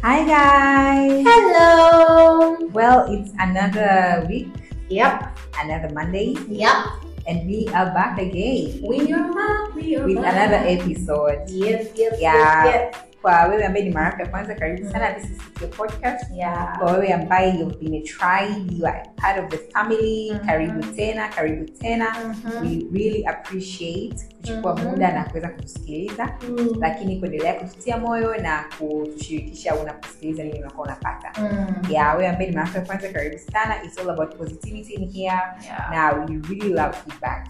Hi guys! Hello! Well, it's another week. Yep. Another Monday. Yep. And we are back again. We are back. With another episode. Yes. Kwa wewe ambaye ni mara ya kwanza karibu sana this is your podcast. Yeah. Kwa wewe ambaye you've been a tribe, you are part of the family, karibu tena. We really appreciate kuchukua muda na kuweza kutusikiliza. Lakini kuendelea kututia moyo na kutushirikisha unaposikiliza nini unakuwa unapata. Wewe ambaye ni mara ya kwanza karibu sana. It's all about positivity in here. Now we really love feedbacks.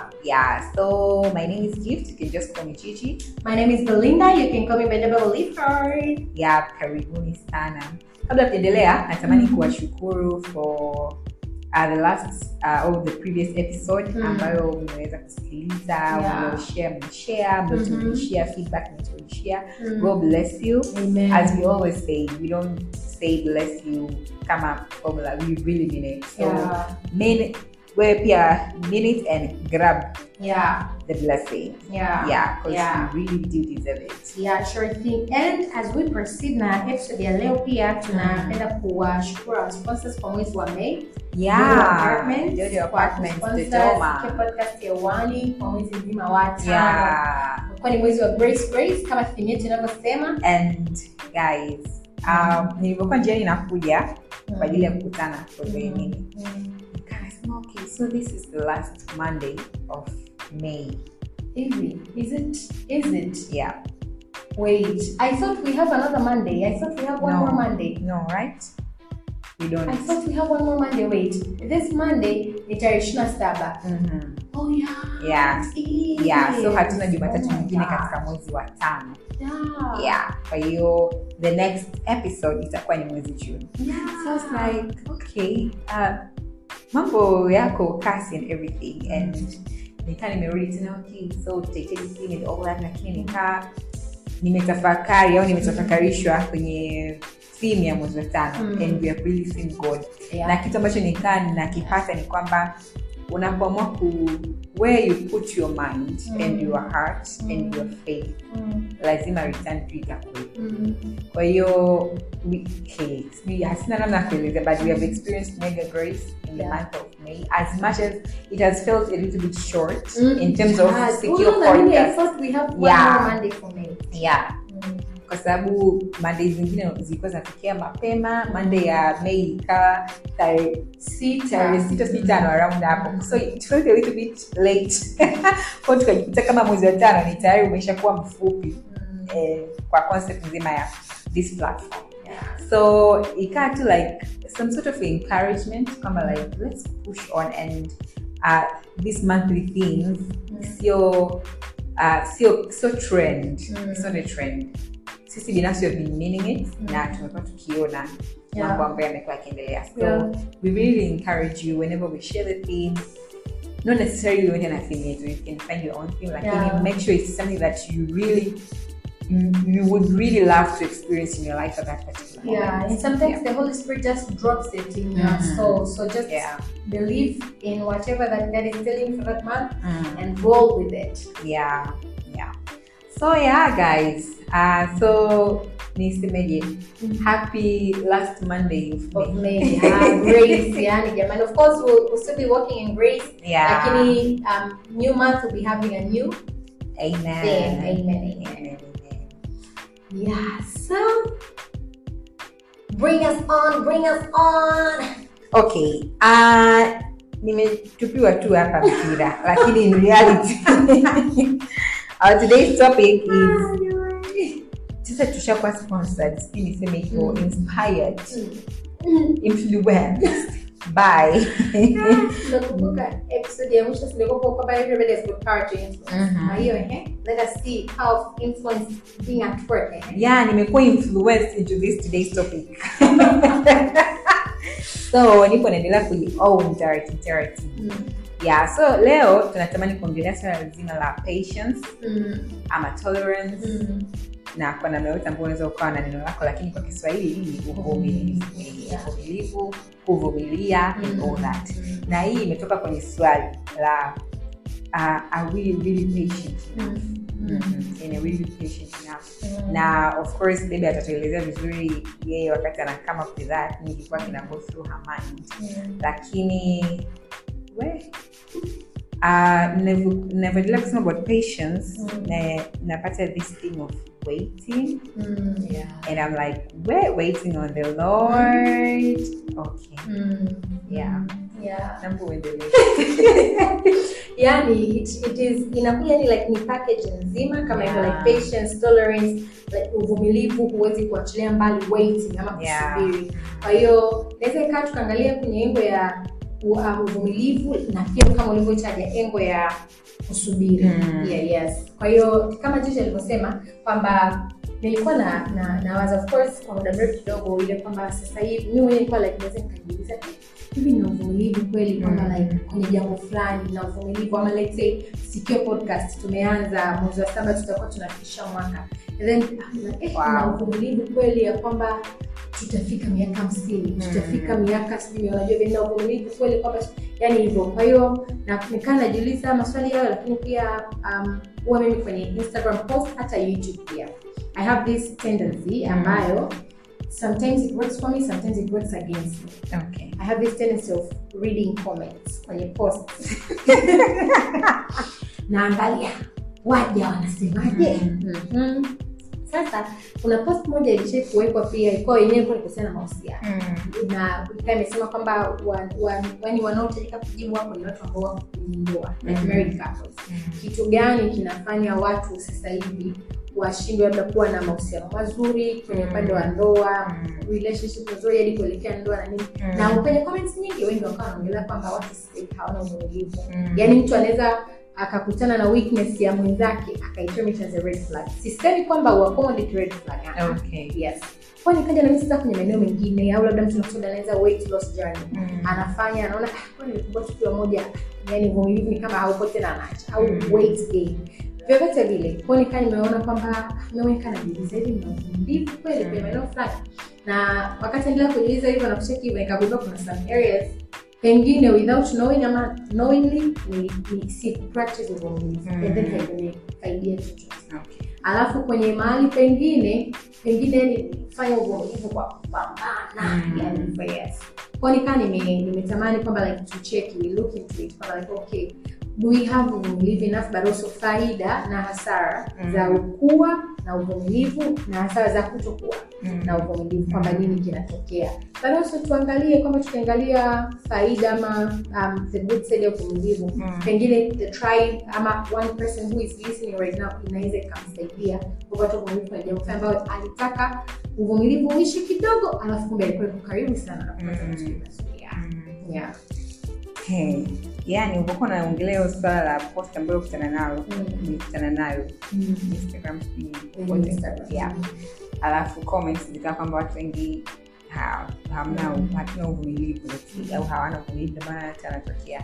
So my name is Gift. You can just call me Gigi. My name is Belinda. You can call me Benjamin Leaford. Karibuni sana. Kabla tuendelea, natamani kuwashukuru for the last or the previous episode ambayo mmeweza kusikiliza, mmeshare, mmetushare feedback, mmetushare. God bless you. Amen. As we always say, we don't say bless you kama formula. We really mean it. So mean it and grab the blessing. Because you really do deserve it. Sure thing. And as we proceed na episode ya leo pia tunapenda kuwashukuru our sponsors kwa mwezi wa May. Jojo Apartments Dodoma. Podcast ya Wani kwa mwezi mzima wa tano. Kwa ni mwezi wa Grace kama theme yetu inavyosema. And guys, nilipokuwa njiani nakuja kwa ajili ya kukutana for the meeting. Okay, so this is the last Monday of May. Is it? Yeah. Wait, I thought we have another Monday. I thought we have one more Monday. No, right? We don't. I thought we have one more Monday. Wait, this Monday ni tarehe 27. Oh yeah. So hatuna Jumatatu nyingine katika mwezi wa 5. Kwa hiyo the next episode itakuwa ni mwezi June. So I was like, okay, mambo yako kasi and everything, and nika nimerudi tena so take thing and all that, lakini nimetafakarishwa kwenye theme ya mwezi wa 5 and we are really seeing God. Na kitu ambacho nakipata ni kwamba unapoamua where you put your mind and your heart and your faith, lazima return to itakuwepo. Kwa hiyo hasina namna kueleza, but we have experienced mega grace in the month of May, as much as it has felt a little bit short in terms of secure podcast. I thought we have one more Monday for May. Kwa sababu Monday zingine zilikuwa zinatokea mapema. Monday ya May ikawa tarehe 6 around hapo. So it felt a little bit late. Kwa tukajikuta kama mwezi wa 5 ni tayari umeshakuwa mfupi kwa concept nzima ya this platform. So ikawa tu like some sort of encouragement kama like let's push on, and these monthly things so trend. It's not a trend. Sisi binafsi have been meaning it na tumekuwa tukiona mambo ambayo yamekuwa yakiendelea. So we really encourage you whenever we share the theme, not necessarily when you're theme yetu, you can find your own theme, like make sure it's something that you would really love to experience in your life at that particular moment. And sometimes the Holy Spirit just drops it in your soul. So just believe in whatever that God is telling you for that month and roll with it. So guys, so nisemeje, happy last Monday of May. Grace, jamani. Of course, we'll still be walking in grace. Lakini new month will be having a new Amen. So bring us on. Okay. Nimetupiwa tu hapa mpira, lakini in reality our today's topic is sasa tushakuwa sponsored, niseme hivyo, inspired, influenced by nakumbuka episode ya mwisho tulikopo kwa everybody is good power to influence. Hiyo let us see how influence being at work. Nimekuwa influenced into this today's topic. So nipo naendelea ku-own taratibu. So leo tunatamani kuongelea swala zima la patience ama tolerance, na kwa namna yote ambayo unaweza ukawa na neno lako, lakini kwa Kiswahili ni uvumilivu, kuvumilia and all that. Na hii imetoka kwenye swali la are we really patient enough? and a really patient enough. Na of course baby atatuelezea vizuri yeye wakati ana come up with that nilikuwa kina go through her mind. Lakini never did kusema about patience. Napata this thing of waiting. And I'm like, we're waiting on the Lord. Okay. Number one yani it is inakuja ni like ni package nzima kama hivyo like patience, tolerance, like uvumilivu, huwezi kuachilia mbali, waiting ama kusubiri. Kwa hiyo naweza kaa tukaangalia kwenye engo ya uvumilivu na pia kama ulivyotaja engo ya kusubiri. Yes. Kwa hiyo kama jinsi alivyosema kwamba nilikuwa na was of course kwa muda mrefu kidogo ile kwamba sasa hivi mimi nilikuwa like naweza nikajiuliza hivi na uvumilivu kweli kwamba like kwenye jambo fulani na uvumilivu ama let's say Sikio podcast tumeanza mwezi wa 7 tutakuwa tunafikisha mwaka. And then na uvumilivu kweli ya kwamba tutafika miaka 50, tutafika miaka sijui unajua vile uvumilivu kweli kwamba yani hivyo. Kwa hiyo na nikaa najiuliza maswali hayo, lakini pia huwa mimi kwenye Instagram post hata YouTube pia I have this tendency ambayo sometimes it works for me, sometimes it works against me. Okay. I have this tendency of reading comments kwenye posts. Naangalia waja wanasemaje. Sasa kuna post moja ilishikuwekwa pia ilikuwa yenyewe kwa kuhusiana na mahusiano. Na imesema kwamba wani wanaotajika kujibu hapo ni watu ambao wako kwenye ndoa, like married couples. Kitu gani kinafanya watu sasa hivi washindwe labda kuwa na mahusiano mazuri kwenye upande wa ndoa, relationship nzuri hadi kuelekea ndoa na nini? Na kwenye comments nyingi wengi wakawa wanaongelea kwamba watu sasa hawana uvumilivu. Yaani mtu anaweza akakutana na weakness ya mwenzake akaidetermine as a red flag. Sisemi kwamba uaccommodate red flag. Okay. Yes. Kwa nikaja na mimi sasa kwenye maeneo mengine au labda mtu anaanza weight loss journey. Anafanya anaona kwa nini nilikuwa tukio moja, yani uvumilivu ni kama haupo tena anaacha au weight gain. Vyovyote vile, kwa nika nimeona kwamba nimeweka na bidii zaidi na uvumilivu kweli kwa maeneo fulani. Na wakati endelea kujiuliza hivyo na kucheki hivyo nikagundua kuna some areas pengine without knowing ama knowingly ni si practice uvumilivu. And then idea chochote. Okay. Alafu kwenye mahali pengine ni fanya uvumilivu kwa kupambana. Yani yes. Kwa nika nimetamani kwamba like to check, we look into it kwamba like okay, do we have uvumilivu enough but also faida na hasara za ukua na uvumilivu na hasara za kutokuwa na uvumilivu kwamba nini kinatokea. But also tuangalie kwamba tukiangalia faida ama the good side of uvumilivu, pengine the tribe ama one person who is listening right now inaweza kumsaidia kupata uvumilivu kwa jambo ambalo alitaka uvumilivu uishi kidogo alafu kumbe alikuwa karibu sana na kupata masuala. Yeah. Hey. Yani uko naongelea swala la post ambayo ukutana nayo Instagram. Yeah. Alafu comments zikawa kwamba watu wengi hatuna uvumilivu au hawana uvumilivu maana yanatokea.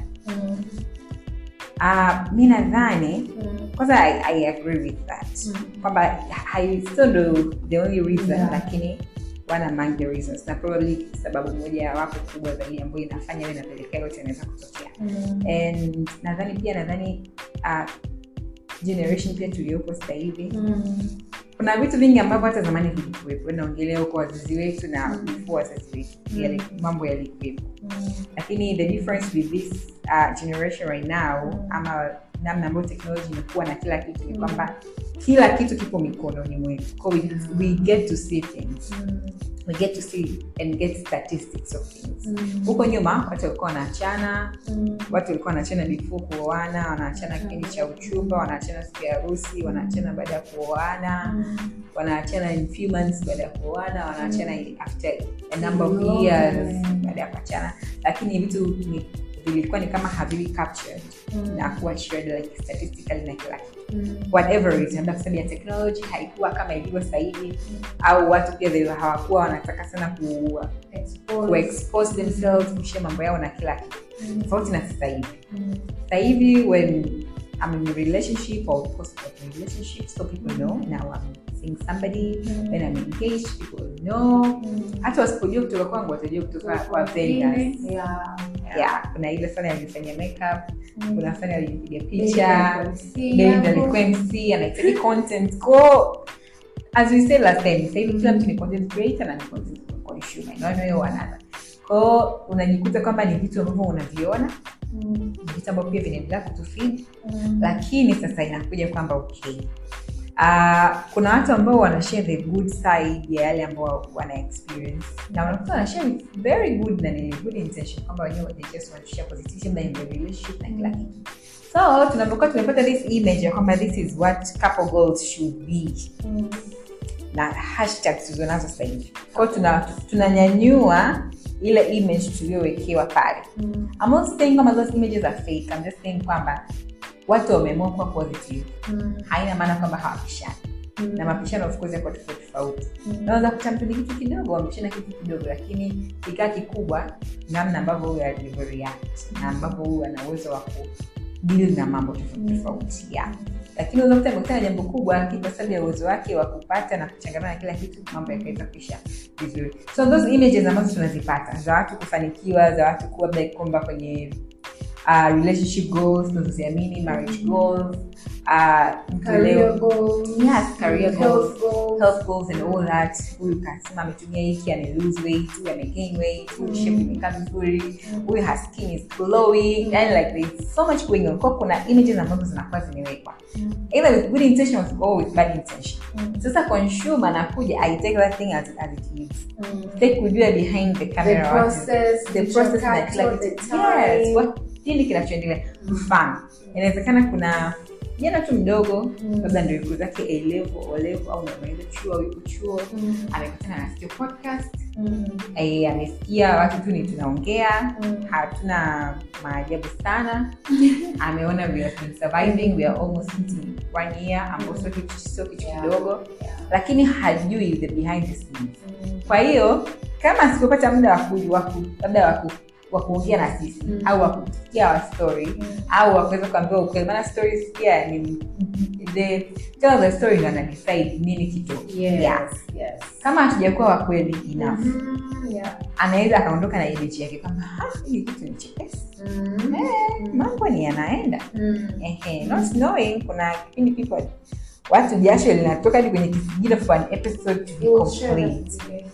Mimi nadhani kwanza I agree with that. Kwamba I still know the only reason lakini one among the reasons na probably sababu moja wapo kubwa zaidi ambayo inafanya wewe napelekea yote inaweza kutokea. And nadhani generation pia tuliopo sasa hivi kuna vitu vingi ambavyo hata zamani vilikuwepo. Naongelea huko wazazi wetu na before wazazi wetu yale mambo yalikuwepo. Lakini the difference with this generation right now ama namna ambayo technology imekuwa na kila kitu ni kwamba kila kitu kipo mikononi mwetu. We get to see things. We get to see and get statistics of things. Huko nyuma watu walikuwa wanaachana, watu walikuwa wanaachana before kuoana, wanaachana kipindi cha uchumba, wanaachana siku ya harusi, wanaachana baada ya kuoana, wanaachana in few months baada ya kuoana, wanaachana after a number of years baada ya kuachana. Lakini vitu vilikuwa ni kama haviwi captured na kuwa shared like statistically na kila kitu. Whatever it is, labda kwa sababu ya technology haikuwa kama ilivyo sasa hivi au watu pia hawakuwa wanataka sana expose themselves kushare mambo yao na kila kitu. Tofauti na sasa hivi. Sasa hivi when I'm in a relationship or post a relationship, so people know now I'm seeing somebody, when I'm engaged, people know. Hata wasipojua kutoka kwangu watajua kutoka kwa vendors. kuna ile fulani alifanya makeup, kuna fulani alipiga picha, Belinda alikuwa MC, anahitaji content. Kwa as we said last time, sasa hivi kila mtu ni content creator na ni content consumer. No hiyo wanaanza. Kwa unajikuta kwamba ni vitu ambavyo unaviona, vitu ambavyo pia vinaendelea kutufeed, lakini sasa inakuja kwamba okay. Kuna watu ambao wana share the good side ya yale ambao wana experience. Na wanakuta wana share with very good na ni good intention kwamba wenyewe they just want to share positivity in the relationship na kila kitu. So tunapokuwa tumepata this image ya kwamba this is what couple goals should be. Na hashtags tulizonazo sasa hivi. Kwa tunanyanyua ile image tuliyowekewa pale. I'm not saying kama those images are fake. I'm just saying kwamba watu wameamua kuwa positive. Haina maana kwamba hawapishani. Na mapishano of course yako tofauti. Naweza kutambulia kitu kidogo, wamepishana kitu kidogo, lakini kikaa kikubwa namna ambavyo huyu alivyoreact na ambavyo huyu ana uwezo wa kudeal na mambo tofauti. Lakini unaweza kukutana na jambo kubwa, lakini kwa sababu ya uwezo wake wa kupata na kuchangamana na kila kitu, mambo yakaweza kuisha vizuri. So those images ambazo tunazipata za watu kufanikiwa, za watu kuwa like kwamba kwenye relationship goals, tunazoziamini, marriage goals, career goals, career goals, health goals and all that. Huyu kasema ametumia hiki, ame lose weight, huyu ame gain weight, huyu shape imekaa vizuri, huyu her skin is glowing, and like there's so much going on. Kwa kuna images ambazo zinakuwa zimewekwa either with good intention or with bad intention. Sasa consumer anakuja, I take that thing as it is. Take kujua behind the camera, the process na kila kitu. Yes, what hili kinachoendelea. Mfano, inawezekana kuna jana tu mdogo, labda ndio yuko zake A level au anamaliza chuo, amekutana na Steve podcast. Amesikia watu tu ni tunaongea, hatuna maajabu sana. Ameona we have been surviving, we are almost hitting 1 year, ambapo sio kitu kidogo, lakini hajui the behind the scenes. Kwa hiyo kama sikupata muda wa kuongea na sisi au wa kusikia wa story au wa kuweza kuambia ukweli, maana stories pia ni the tell the story na decide nini kitu. Yes. Kama hatujakuwa wa kweli enough, anaweza akaondoka na image yake kama hili kitu ni chepesi, mambo ni yanaenda, not knowing kuna kipindi people watu jasho linatoka hadi kwenye kisigino for an episode to be complete.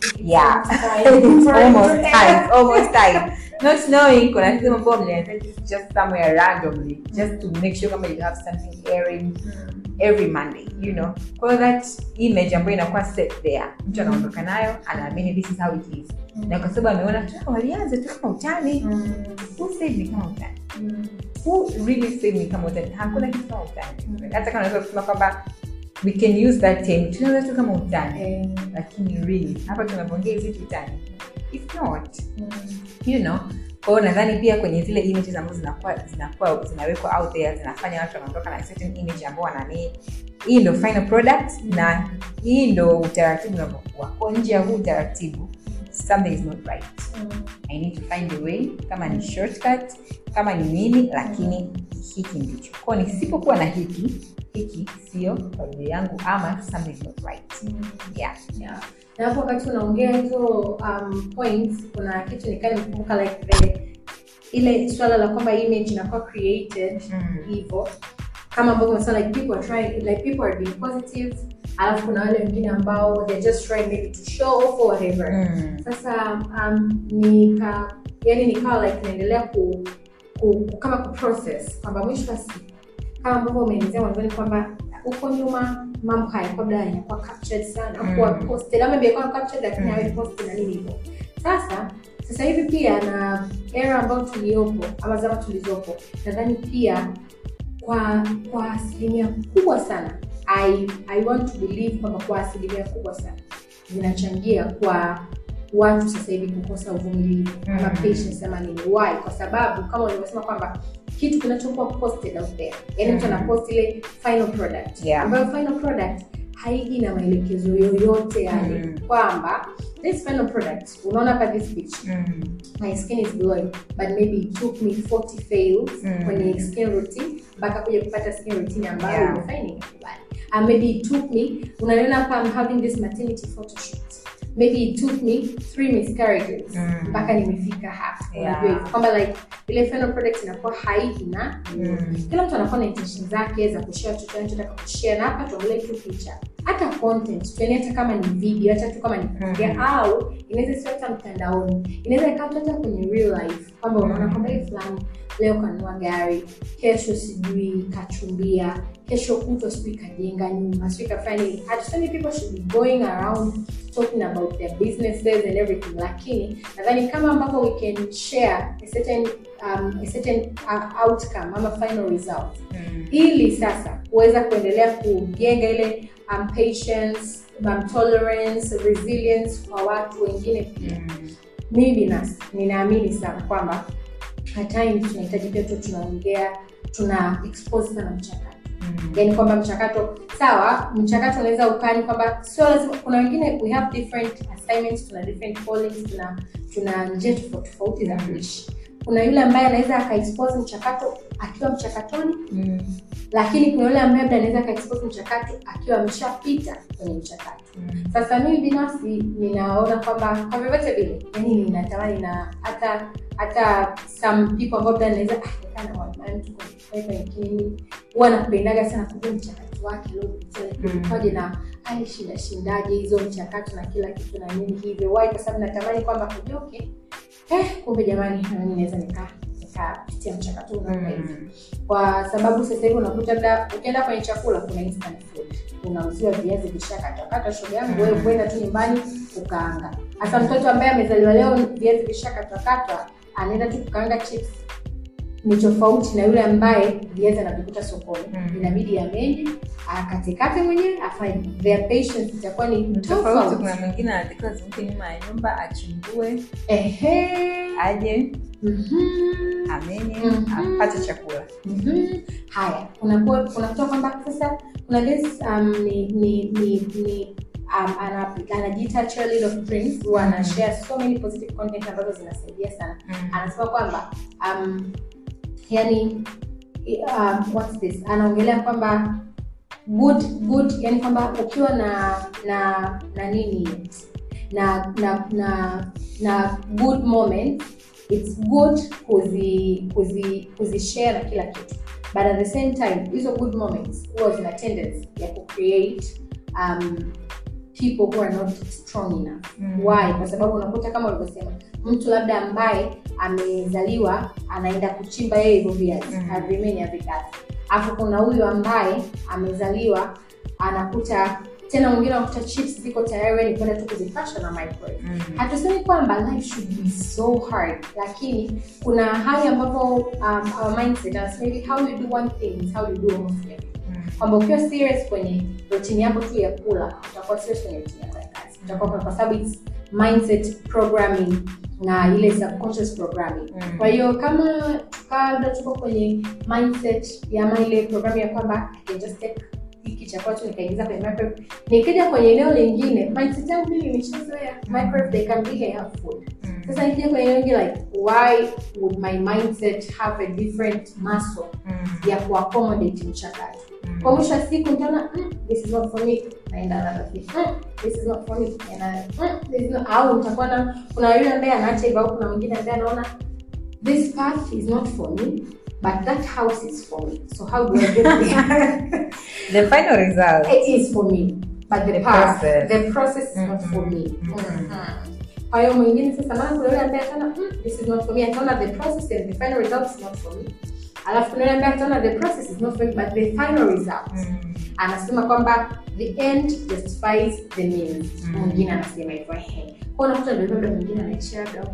Almost time. Not knowing kuna kitu mambo mnahitaji just somewhere randomly just to make sure kama you have something airing every Monday, you know. Kwa that image ambayo inakuwa set there, mtu anaondoka nayo, anaamini this is how it is. Na kwa sababu ameona tu walianza tu kama utani. Who said ni kama utani? Who really said ni kama utani? Hakuna kitu kama utani. Hata kama unaweza kusema kwamba we can use that term, tunaweza tu kama utani. Lakini really, hapa tunapoongea hizi utani. It's not. You know. Kwa nadhani pia kwenye zile images ambazo zinawekwa out there, zinafanya watu wanaondoka na certain image ambao wanani. Hii ndio final product na hii ndio utaratibu unapokuwa. Kwa nje ya huu utaratibu, something is not right. I need to find a way, kama ni shortcut, kama ni nini, lakini hiki ndicho. Kwa nisipokuwa na hiki sio kwa ajili yangu ama something is not right. Na hapo wakati unaongea hizo points, kuna kitu nikumbuka like ile swala la kwamba image inakuwa created hivyo. Kama ambavyo unasema like people are trying, like people are being positive, alafu kuna wale wengine ambao they're just trying maybe to show off or whatever. Sasa nikawa like naendelea kama process kwamba mwisho wa siku kama ambavyo umeelezea mwanzoni kwamba huko nyuma mambo haya kabla yanakuwa captured sana kwa posted ama maybe kwa captured lakini hayo posted na nini hivyo. Sasa hivi pia na era ambayo tuliopo ama zama tulizopo, nadhani pia kwa asilimia kubwa sana I want to believe kwamba kwa asilimia kubwa sana zinachangia kwa watu sasa hivi kukosa uvumilivu ama patience ama nini. Why? Kwa sababu kama ulivyosema kwamba kitu kinachokuwa posted out there, yani mtu anapost ile final product, ambayo final product haiji na maelekezo yoyote yani kwamba this final product, unaona hapa this picture, my skin is glowing but maybe it took me 40 fails kwenye skin routine mpaka kuja kupata skin routine ambayo imefanya nikubali. Maybe it took me, unaona hapa I'm having this maternity photo shoot, maybe it took me 3 miscarriages mpaka nimefika hapa. Unajua hivyo kwamba like ile final product inakuwa haina kila mtu anakuwa na intention zake za kushare chochote anachotaka kushare, na hapa tuongelee tu picha, hata content tuone, hata kama ni video, hata tu kama ni kuongea au inaweza sio hata mtandaoni, inaweza ikawa hata kwenye real life kwamba unaona kwamba hii fulani leo kanunua gari, kesho sijui kachumbia, kesho kutwa sijui kajenga nyumba, sijui kafanya nini. So many people should be going around talking about their businesses and everything, lakini nadhani kama ambapo we can share a certain outcome ama final result ili sasa kuweza kuendelea kujenga ile patience, tolerance, resilience kwa watu wengine pia. Mimi binafsi ninaamini sana kwamba at times tunahitaji pia tunaongea, tuna expose sana mchakato. Yaani kwamba mchakato sawa, mchakato unaweza ukani kwamba sio lazima, kuna wengine we have different assignments, tuna different callings, tuna njia tofauti za kuishi. Kuna yule ambaye anaweza akaexpose mchakato akiwa mchakatoni, lakini kuna yule ambaye anaweza akaexpose mchakato akiwa ameshapita kwenye mchakato. Sasa mimi binafsi ninaona kwamba kwa vyovyote vile, yani ninatamani na hata some people ambao wanaweza kana mtu kwa kini wanapendaga sana kujua mchakato wake leo kwaje na shindaje hizo mchakato na kila kitu na nini hivyo. Why? Kwa sababu natamani kwamba kujoke kumbe jamani mimi naweza nikapitia mchakato unaona hivi. Kwa sababu sasa hivi unakuta labda ukienda kwenye chakula kuna instant food, unauziwa viazi vishakatwa shoga yangu, wewe kwenda tu nyumbani ukaanga. Hasa mtoto ambaye amezaliwa leo viazi vishakatwa anaenda tu kukaanga chips, ni tofauti na yule ambaye viazi anavikuta sokoni. Inabidi amenye akatekate mwenyewe afanye. Their patience itakuwa ni tofauti. Kuna mwingine anatakiwa zunguke nyuma ya nyumba achimbue aje amenye apate chakula. Haya, unakuta kwamba sasa kuna this anajiita cheerleader of dreams, who ana share so many positive content ambazo zinasaidia sana. Anasema kwamba yani what's this, anaongelea kwamba good yani kwamba ukiwa na nini na good moments, it's good kuzi-share na kila kitu, but at the same time hizo good moments huwa zina tendency ya create people who are not strong enough. Why? Kwa sababu unakuta kama ulivyosema, mtu labda ambaye amezaliwa anaenda kuchimba yeye hivyo viazi, havimeni havikazi. Alafu kuna huyu ambaye amezaliwa anakuta tena mwingine anakuta chips ziko tayari ni kwenda tu kuzipasha na microwave. Hatusemi kwamba life should be so hard, lakini kuna hali ambapo our mindset is maybe how you do one thing is how you do almost everything. Kwamba ukiwa serious kwenye routine yako tu ya kula, utakuwa serious kwenye routine yako ya kazi. Utakuwa kwa sababu it's mindset programming na ile subconscious programming. Kwa hiyo kama tuko kwenye mindset ya ile programming ya kwamba I can just take hiki chakula tu nikaingiza kwenye microwave, nikija kwenye eneo lingine mindset yangu mimi imeshazoea microwave, they can be have food. Sasa nikija kwenye eneo lingine, like why would my mindset have a different muscle ya kuaccommodate mchakato? Kwa mwisho wa siku nitaona this is not for me, naenda another thing. This is not for me, this is not. Au utakuwa kuna yule ambaye anaacha hivyo, au kuna mwingine ambaye anaona this path is not for me, but that house is for me. So how do I get there? The final result, it is for me, but the process is not for me. Kwa hiyo mwingine sasa maana kuna yule ambaye anaona this is not for me, anaona the process and the final result is not for me. Alafu kuna yule ambaye anaona the process is not for me, but the final result. Anasema kwamba the end justifies the means. Mwingine anasema hivyo. Kwa hiyo unakuta ndio mwingine anaishia labda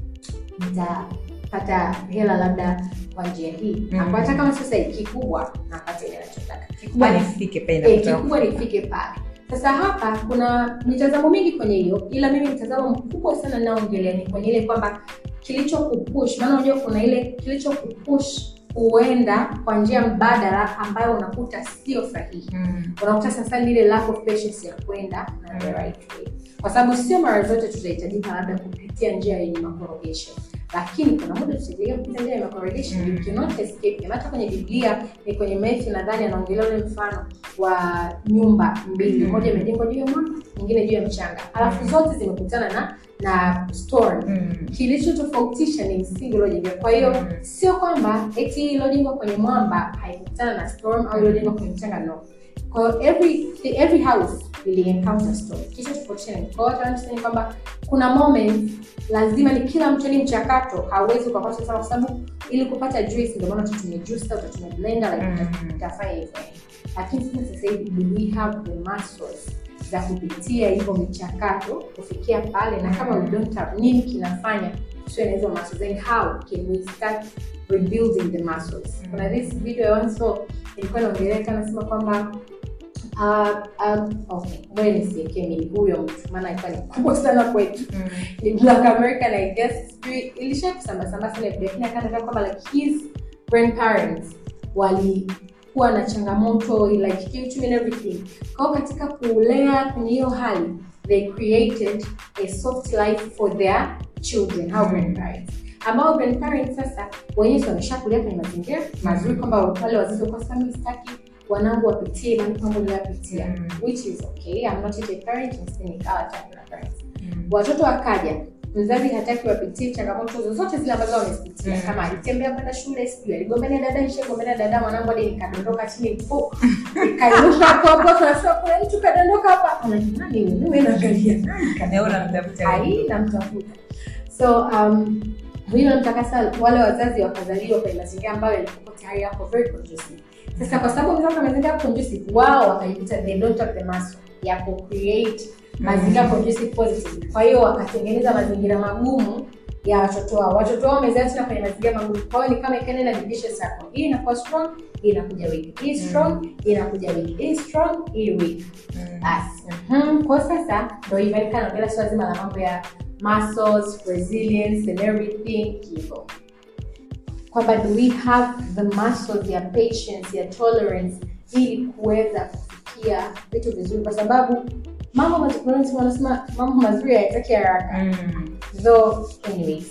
nitapata hela labda kwa njia hii. Hata kama sasa kikubwa napata ile ninachotaka. Kikubwa nifike pale. Kikubwa nifike pale. Sasa hapa kuna mitazamo mingi kwenye hiyo, ila mimi mtazamo mkubwa sana ninaoongelea ni kwenye ile kwamba kilichokupush, maana unajua kuna ile kilichokupush uenda kwa njia mbadala ambayo unakuta sio sahihi. Unakuta sasa ile lack of patience ya kwenda na the right way. Kwa sababu sio mara zote tutahitajika labda kupitia njia yenye makorogesho. lakini kuna muda tutajelea kupita ndani ya correlation. You cannot escape. Hata kwenye Biblia ni kwenye Matthew nadhani anaongelea ule mfano wa nyumba mbili, moja imejengwa juu ya mwamba, nyingine juu ya mchanga, alafu zote zimekutana na storm. Kilichotofautisha ni msingi uliojengwa. Kwa hiyo sio kwamba eti iliyojengwa kwenye mwamba haikutana na storm au iliyojengwa kwenye mchanga, no. Kwa every house will encounter storm. Kilichotofautisha ni kwamba kuna moments lazima ni kila mtu ni mchakato, hauwezi kupata sana kwa sababu ili kupata juice ndio maana tutumie juicer, tutumie blender like utafanya hivyo. Lakini sasa hivi we have the muscles za kupitia hivyo michakato kufikia pale, na kama we don't have nini kinafanya tuwe na hizo muscles, then how can we start rebuilding the muscles? Kuna this video once ilikuwa inaongelea nasema kwamba okay, wewe nisiekeni huyo mtu maana alikuwa ni kubwa sana kwetu. Ni Black American, I guess. Ilishakusamba sana video yake akataka kwamba like his grandparents walikuwa na changamoto like kiuchumi and everything. Kwa katika kulea kwenye hiyo hali, they created a soft life for their children, our grandparents. Ambao grandparents sasa wenyewe wameshakulia kwenye mazingira mazuri kwamba wale wazazi kwa sababu mstaki wanangu wapitie mambo niliyopitia, which is okay. I'm not a parent, nikawa parents. Watoto wakaja, mzazi hataki wapitie changamoto zozote zile ambazo wamepitia. Kama alitembea kwenda shule, sijui aligombana dada mwanangu hadi nikadondoka chini nikainuka kwa tunasema kuna mtu kadondoka hapa, nani wewe unaangalia kanaona mtafuta namtafuta. So wewe unamtakasa wale wazazi wakazaliwa kwa mazingira ambayo yalikuwa tayari yako very conducive. Sasa kwa sababu mzazi mazingira conducive, wao wakajikuta they don't have the muscle ya create mazingira conducive positive. Kwa hiyo wakatengeneza mazingira magumu ya watoto wao. Watoto wao wamezaa tena kwenye mazingira magumu. Kwa hiyo ni kama ikaenda na division circle. Hii inakuwa strong, hii inakuja weak. Hii strong, hii inakuja weak. Hii strong, hii weak. Kwa sasa ndio imeonekana bila swala zima la mambo ya muscles, resilience and everything hivyo. Kwamba do we have the muscles ya patience, ya tolerance ili kuweza kufikia vitu vizuri, kwa sababu mambo mazuri hayataki haraka. So anyways,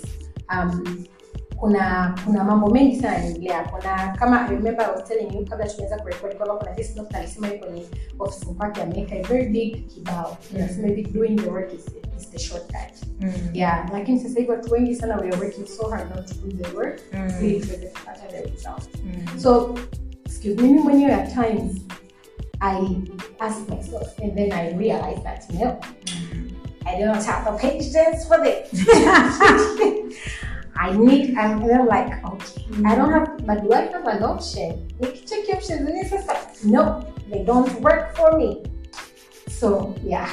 kuna mambo mengi sana yanaendelea hapo, na kama I remember I was telling you kabla tumeanza kurekodi kwamba kuna this doctor alisema yuko kwenye office mpaka America, a very big kibao. Anasema hivi doing the work is the shortcut. Yeah, lakini sasa hivi watu wengi sana we are working so hard not to do the work really to get the result. So excuse me, mwenyewe at times I ask myself and then I realize that no, I do not have the patience for this. I'm like, okay, I don't have, but do I have an option? Check options and it's like, no, they don't work for me. So yeah,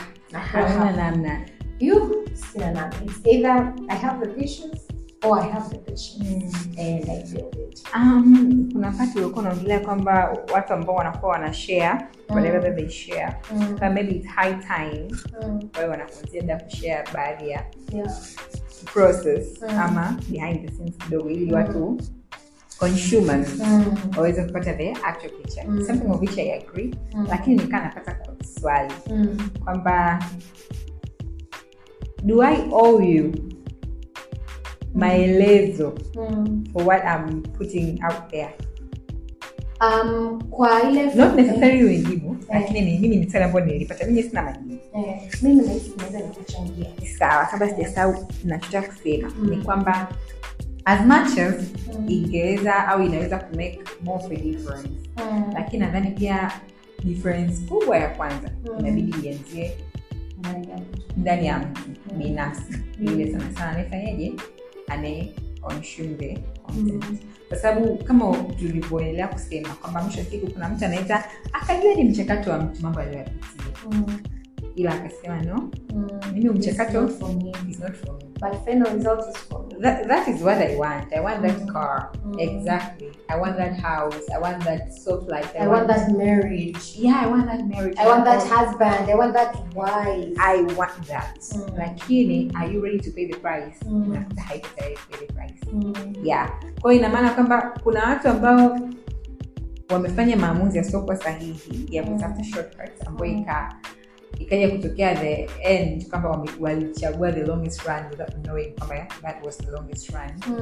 it's either I have the patience or I have the patience and I build it. Kuna wakati ulikuwa unaongelea kwamba watu ambao wanakuwa wanashare whatever they share, but maybe it's high time kwa hiyo wanaconsider kushare baadhi ya process ama behind the scenes kidogo ili watu consumers waweze kupata the actual picture. Something of which I agree, lakini nikaa napata kwa swali kwamba do I owe you maelezo for what I'm putting out there? Kwa ile not necessarily ujibu, lakini mimi ni swali ambalo nilipata, mimi sina majibu. Mimi naweza nikuchangia. Sawa, sababu sijasahau ninachotaka kusema ni kwamba as much as ingeweza au inaweza ku make more of a difference, lakini nadhani pia difference kubwa ya kwanza inabidi ianzie ndani ya mtu binafsi. Ile sana sana anafanyaje consume the content. Kwa sababu kama tulivyoendelea kusema kwamba mwisho siku kuna mtu anaweza akajua ni mchakato wa mtu mambo aliyopitia, ila akasema no, mimi mchakato for me is not for me, but final result is for me. That is what I want. I want that car. Exactly. I want that house. I want that soft life. I want that marriage. Yeah, I want that marriage. I want that husband. I want that wife. I want that. Lakini, are you ready to pay the price? Unakuta haitaweza pay the price. Yeah. Kwa ina maana kwamba kuna watu ambao wamefanya maamuzi yasiokuwa sahihi ya kutafuta shortcuts ambayo ikaja kutokea the end kwamba walichagua the longest run without knowing kwamba that was the longest run.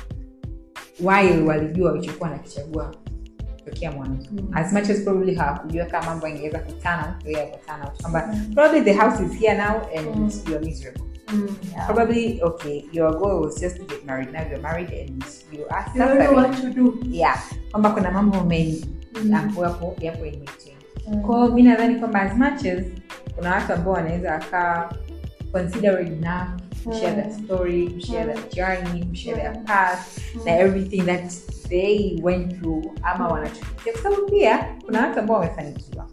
While walijua walichokuwa nakichagua tokea mwanzo. As much as probably hawakujua kama mambo ingeweza kutana kwamba probably the house is here now and you're miserable. Probably okay, your goal was just to get married. Now you're married and you are suffering. You know what to do. Yeah, kwamba kuna mambo mengi yapo in between. Kwa mimi nadhani kwamba as much as kuna watu ambao wanaweza waka considerate enough to share that story, to share that journey, to share their past, and everything that they went through ama wanachopitia. Kwa sababu pia kuna watu ambao wamefanikiwa.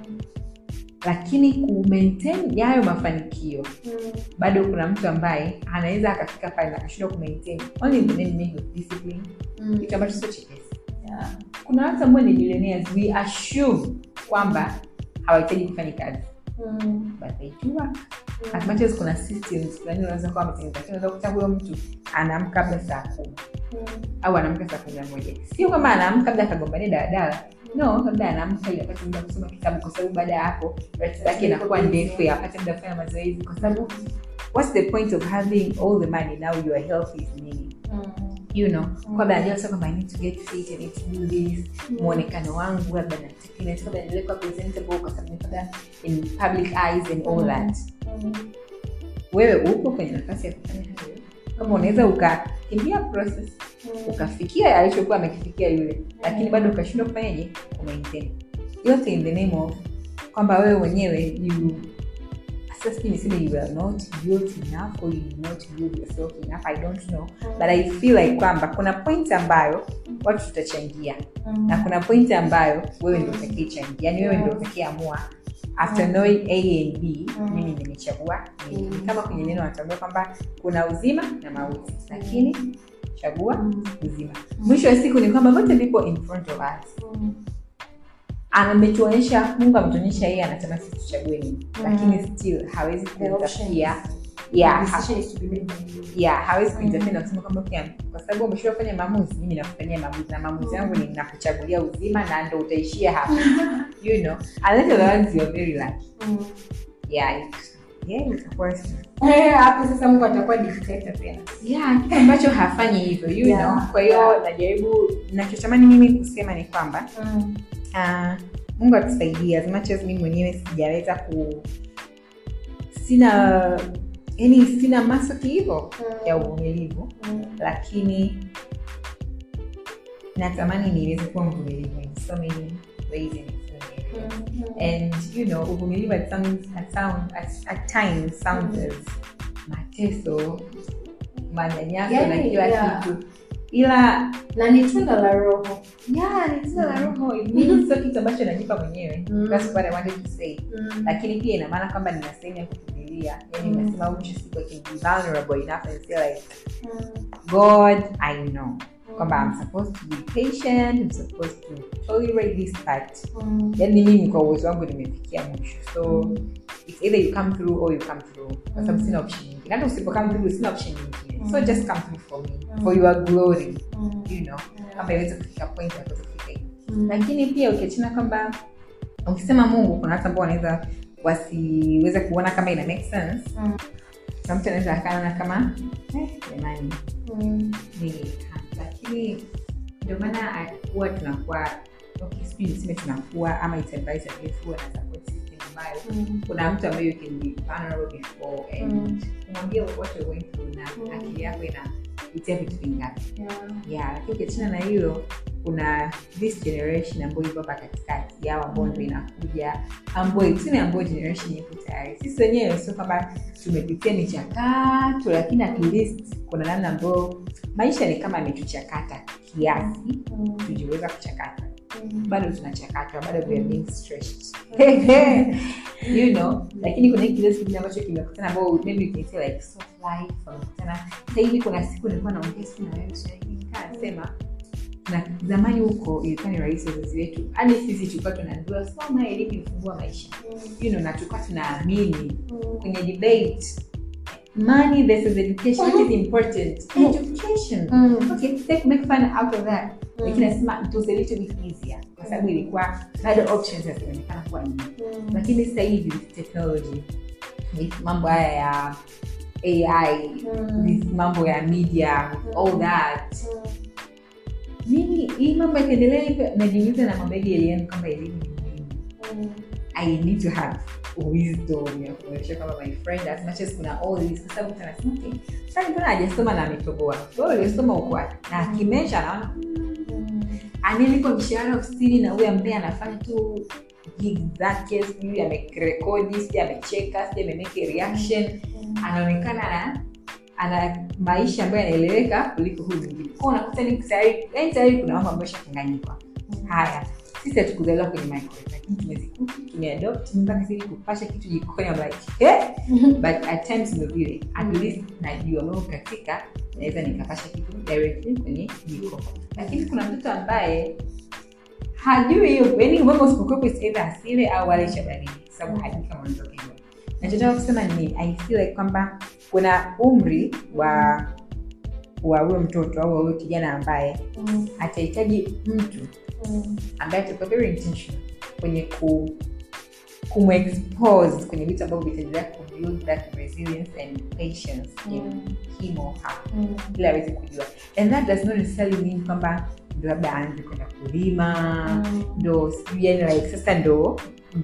Lakini ku maintain yayo mafanikio bado kuna mtu ambaye anaweza akafika pale na akashindwa ku maintain only the name of discipline, kitu ambacho sio chepesi. Kuna watu ambao ni billionaires, we assume kwamba hawahitaji kufanya kazi, but they do work. As much as kuna systems fulani unaweza kuwa mtengeneza, unaweza kuchagua mtu anaamka kabla saa 10 au anaamka saa 11. Sio kama anaamka kabla akagombania daladala. No, kabla anaamka ili apate muda kusoma kitabu, kwa sababu baada ya hapo ratiba yake inakuwa ndefu ya apate muda kufanya mazoezi, kwa sababu what's the point of having all the money now your health is needed. You know, kwa baada ya sasa I need to get fit, I need to do this, muonekano wangu labda nataka kabla nilikuwa presentable kwa sababu nipata in public eyes and all that. Wewe uko kwenye nafasi ya kufanya hayo. Kama unaweza ukakimbia process, ukafikia alichokuwa amekifikia yule, lakini bado ukashindwa kufanyaje kumaintain. Yote in the name of kwamba wewe mwenyewe you you are not built enough or you did not build yourself enough. I don't know, but I feel like kwamba kuna point ambayo watu tutachangia na kuna point ambayo wewe ndio utakayechangia, yani wewe ndio utakayeamua after knowing A and B, mimi nimechagua nini. Kama kwenye neno wanatuambia kwamba kuna uzima na mauti, lakini chagua uzima. Mwisho wa siku ni kwamba wote people in front of us. Ametuonyesha, Mungu ametuonyesha yeye anasema sisi tuchague nini, lakini still hawezi kuinterfere. Hawezi kuinterfere na kusema kwamba kwa sababu umeshauri kufanya maamuzi, mimi nakufanyia maamuzi na maamuzi yangu ni ninakuchagulia uzima na ndio utaishia hapo. You know, unless otherwise you're very lucky. Of course. Hapo sasa Mungu atakuwa dictator tena. Kitu ambacho hafanyi hivyo, you know. Kwa hiyo najaribu, ninachotamani mimi kusema ni kwamba Mungu atusaidie. As much as mimi mwenyewe sijaweza sina masaki hivyo ya uvumilivu, lakini natamani niweze kuwa mvumilivu in so many ways and you know, uvumilivu at times sounds as mateso, manyanyaso na kila kitu, ila na ni tunda la roho. Ni tunda la roho. Mimi sio kitu ambacho najipa mwenyewe. That's what I wanted to say. Lakini pia ina maana kwamba nina sehemu ya kufikiria. Yaani nasema mwisho siku I can be vulnerable enough and say like God, I know kwamba I'm supposed to be patient, I'm supposed to tolerate this part. Yaani mimi kwa uwezo wangu nimefikia mwisho. So it's either you come through or you come through. Kwa sababu sina option nyingine. Hata usipo come through sina option nyingine. So just come through for me, for your glory. You know, kama iweze kufika point ya kufika hiyo. Lakini pia ukiachana kwamba ukisema Mungu, kuna watu ambao wanaweza wasiweze kuona kama ina make sense. Na mtu anaweza akaona kama jamani lakini ndio maana huwa tunakuwa tunakuwa ama it's advice for na support system ambayo kuna mtu ambaye you can be vulnerable before and kumwambia what you're going through na akili yako itia vitu vingapi. Lakini ukiachana na hilo, kuna this generation ambayo ipo hapa katikati yao ambao ndio inakuja, ambayo generation ipo tayari. Sisi wenyewe sio kama tumepitia michakato, lakini at least kuna namna ambayo maisha ni kama yametuchakata kiasi tujiweza kuchakata. Bado tunachakatwa, bado we are being stretched. You know, lakini kuna kile kitu ambacho kimekutana ambao maybe you can say like soft life sana. Sasa hivi kuna siku nilikuwa naongea na wewe nikasema na zamani huko ilikuwa ni rahisi wazazi wetu. Hadi sisi tulikuwa tunajua soma elimu ifungua maisha. You know, na tulikuwa tunaamini kwenye debate money versus education, what is important? Education. Okay, let's make fun out of that. Lakini nasema it was a little bit easier. Kwa sababu ilikuwa bado options zinaonekana kuwa nyingi. Lakini sasa hivi technology, mambo haya ya AI, mambo ya media, all that. Mimi hii mambo yakiendelea hivi najiuliza na mabegi elimu kama elimu ni muhimu. I need to have wisdom ya kuonyesha kama my friend as much as kuna all this, kwa sababu tunasema sasa mbona hajasoma na ametoboa. Wewe ulisoma uko na kimesha naona aniliko mshahara ofisini na huyu ambaye anafanya tu gig zake, sijui amerekodi, sijui amecheka, sijui amemake reaction, anaonekana ana maisha ambayo yanaeleweka kuliko huyu mwingine. Kwa unakuta ni tayari kuna mambo ambayo yashachanganyika. Haya, sisi hatukuzaliwa kwenye microwave, lakini tumezikuta, tumeadopt mpaka sisi kupasha kitu jikoni like but at times ndio vile at least najua mambo katika naweza nikapasha kitu directly kwenye jiko. Lakini kuna mtu ambaye hajui hiyo, yaani mambo usipokuwa is either asile au wale shabani, sababu hajui kama unataka hivyo. Nachotaka kusema ni I feel like kwamba kuna umri wa huyo mtoto au huyo kijana ambaye atahitaji mtu ambaye atakuwa very intentional kwenye kumexpose kwenye vitu ambavyo vitaendelea kubuild that resilience and patience in him or her, bila aweze kujua. And that does not necessarily mean kwamba ndo labda aanze kwenda kulima, ndo yani like sasa ndo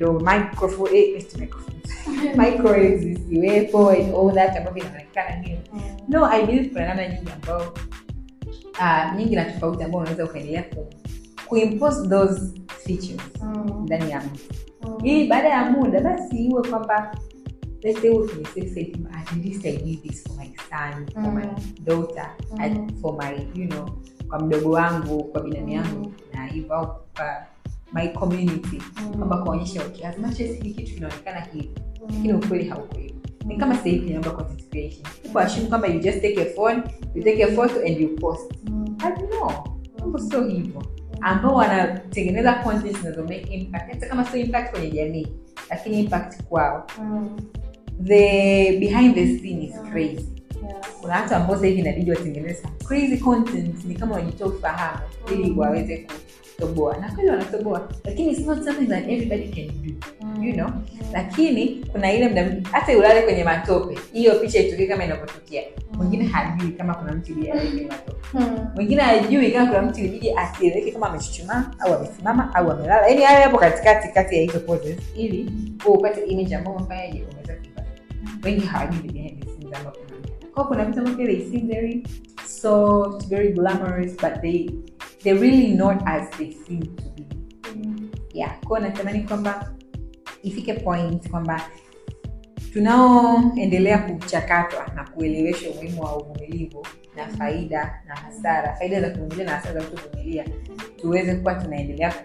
microwaves zisiwepo and all that ambavyo inaonekana nini. No, I believe kuna namna nyingi ambao nyingi na tofauti ambao unaweza ukaendelea kuimpose those features ndani ya mtu. Hii baada ya muda basi iwe kwamba let's say we can say at least I need this for my son, for my daughter, and for my kwa mdogo wangu, kwa binamu yangu na hivyo au kwa my community, kwamba kuonyesha as much as hiki kitu kinaonekana hivi lakini ukweli hauko hivyo. Ni kama sasa hivi namba content creation, people assume kwamba you just take a phone, you take a photo and you post. I don't know, mambo sio hivyo. Ambao wanatengeneza content zinazo make impact, hata kama sio impact kwenye jamii lakini impact kwao, the behind the scene is crazy. Kuna watu ambao sasa hivi inabidi watengeneze crazy content, ni kama wajitoa ufahamu ili waweze kutoboa, na kweli wanatoboa, lakini it's not something that everybody can do, lakini kuna ile hata ulale kwenye matope, hiyo picha itokee kama inavyotokea. Mwingine hajui kama kuna mtu aliyelala kwenye matope, mwingine hajui kama kuna mtu aliyebidi asieleke kama amechuchumaa au amesimama au amelala, yani hapo kati ya hizo poses, ili upate image ambayo mfayaje unaweza kupata. Wengi hawajui behind the scenes ambapo kuna vitu ambavyo they seem very soft, very glamorous, but they really not as they seem to be. Kwa natamani kwamba ifike point kwamba tunaoendelea kuchakatwa na kuelewesha umuhimu wa uvumilivu na faida na hasara, faida za kuvumilia na hasara za kuvumilia, tuweze kuwa tunaendelea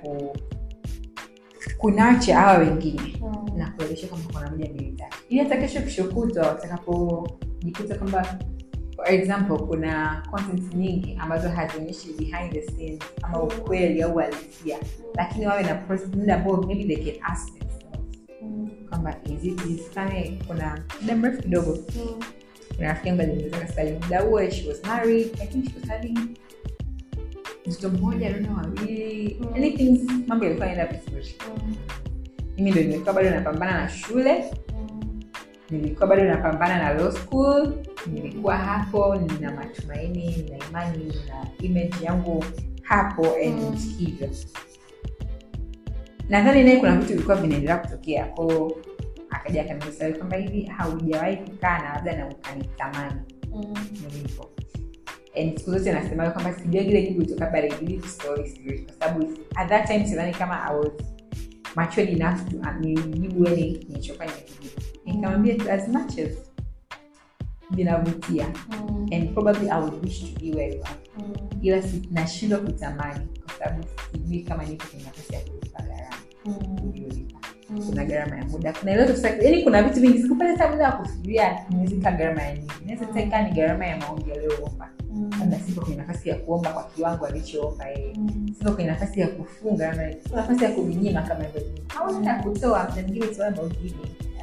kunache hawa wengine na kuelewesha kama kuna moja mbili tatu, ili hata kesho kushukutwa watakapojikuta kwamba for example kuna content nyingi ambazo hazionyeshi behind the scenes ama ukweli au halisia, lakini wawe na muda ambao maybe they can ask themselves kwamba is it this funny. Kuna muda mrefu kidogo kuna rafiki yangu alieleza kasali muda huo she was married, I think she was having mtoto mmoja na wawili, anything, mambo yalikuwa yanaenda vizuri. Mimi ndio nilikuwa bado napambana na shule, nilikuwa bado napambana na law school, nilikuwa hapo nina matumaini, nina imani, na image yangu hapo and hivyo. Nadhani naye kuna vitu vilikuwa vinaendelea kutokea, kwa akaja akaniambia kwamba hivi haujawahi kukaa na labda na ukanitamani nilipo. And siku zote nasema kwamba sijui ile kitu kutoka pale ili story serious, kwa sababu at that time sidhani kama I was mature enough to nijibu ile nilichofanya kitu. Nikamwambia as much as binavutia and probably I would wish to be where you are, ila nashindwa kutamani kwa sababu sijui kama niko kwenye nafasi ya kulipa gharama. Kuna gharama ya muda, kuna ile yaani kuna vitu vingi sikupata hata muda wa kufikiria nimezika gharama ya nini. Naweza taka ni gharama ya maombi aliyoomba, labda siko kwenye nafasi ya kuomba kwa kiwango alichoomba yeye, siko kwenye nafasi ya kufunga, siko nafasi ya kujinyima kama hivyo, au na kutoa mengine tu about giving.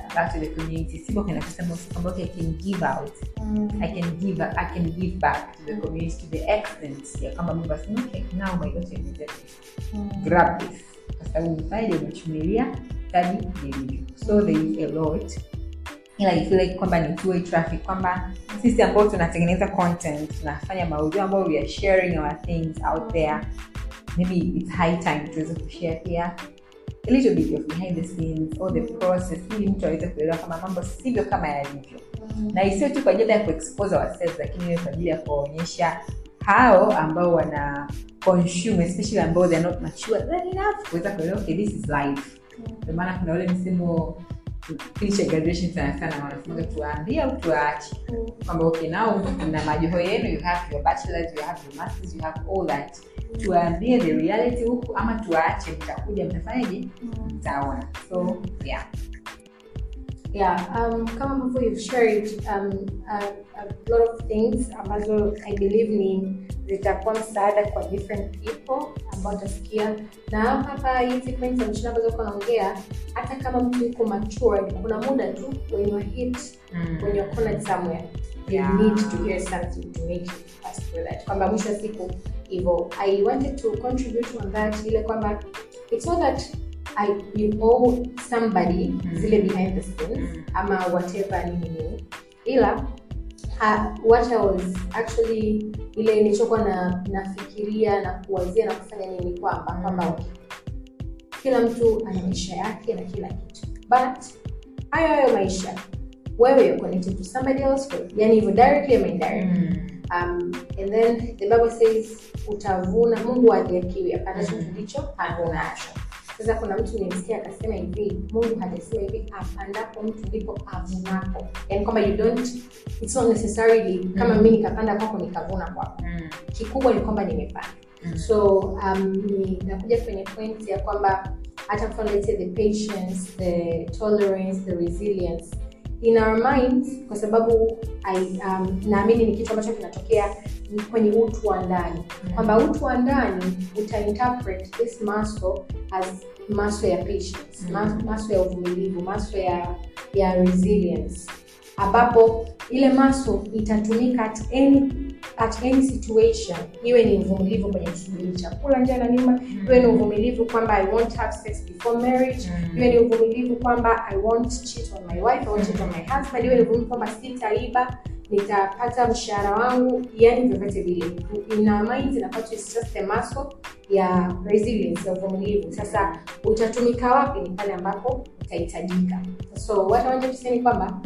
back to the community. Sipo kana kusema kwamba I can give out. I can give back to the community to the extent ya kama mimi basi okay now my daughter is there. Grab this. Kwa sababu mfaidi umechumilia tadi nilivyo. So there is a lot. I feel like kwamba ni two-way traffic kwamba sisi ambao tunatengeneza content tunafanya maudhui ambao we are sharing our things out there. Maybe it's high time tuweze kushare here a little bit of behind the scenes or the process ili mtu aweze kuelewa kama mambo sivyo kama yalivyo. Na isiyo tu kwa ajili ya kuexpose ourselves lakini ni kwa ajili ya kuonyesha hao ambao wana consume, especially ambao they are not mature enough kuweza kuelewa okay this is life. Kwa maana kuna wale msemo finish graduation sana wanasema tuambie au tuache kwamba okay now na majoho yenu you have your bachelor's, you have your master's, you have all that. Tuambie the reality huku ama tuache mtakuja mtafanyaje mtaona. So kama ambavyo you've shared a lot of things ambazo I believe ni zitakuwa msaada kwa different people ambao utasikia. Na hapa hizi points ambazo unaongea hata kama mtu yuko mature kuna muda tu when you hit when you're cornered somewhere you need to hear something to make you pass through that. Kwamba mwisho siku hivyo I wanted to contribute on that ile kwamba it's not that you owe somebody zile behind the scenes ama whatever nini ila what I was actually ile nilichokuwa nafikiria na kuwazia na kufanya nini kwamba okay kila mtu ana maisha yake na kila kitu but hayo maisha wewe you're connected to somebody else yani hivyo directly or indirectly and then the Bible says utavuna Mungu adhiakiwi hapana chochote ndicho haonacho. Sasa kuna mtu nimesikia akasema hivi Mungu hajasema hivi apandapo mtu ndipo avunapo. Yani kama you don't it's not necessarily kama mimi nikapanda kwako nikavuna kwako. Kikubwa ni kwamba nimepanda. So nakuja kwenye point ya kwamba hata mfano let's say the patience, the tolerance, the resilience in our minds kwa sababu naamini ni kitu ambacho kinatokea kwenye utu wa ndani. Kwamba utu wa ndani utainterpret this muscle as muscle ya patience, muscle ya uvumilivu, muscle ya resilience. Ambapo ile muscle itatumika at any situation. Iwe ni uvumilivu kwenye kusubiri chakula nje na nyuma, iwe ni uvumilivu kwamba I won't have sex before marriage, iwe ni uvumilivu kwamba I won't cheat on my wife, I won't cheat on my husband, iwe ni uvumilivu kwamba sitaiba, nitapata mshahara wangu, yani vyovyote vile. In our minds inapata it's just a muscle ya resilience, ya uvumilivu. Sasa utatumika wapi ni pale ambapo utahitajika. So what I want to say ni kwamba